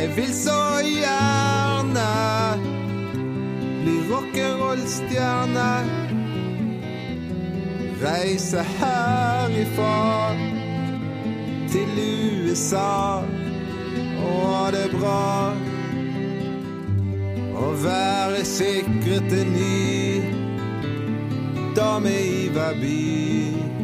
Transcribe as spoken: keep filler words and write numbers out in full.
Jeg vil så gjerne bli rock'n'roll-stjerne, reise herifra til U S A og ha det bra, og være sikret en ny dame i hver by.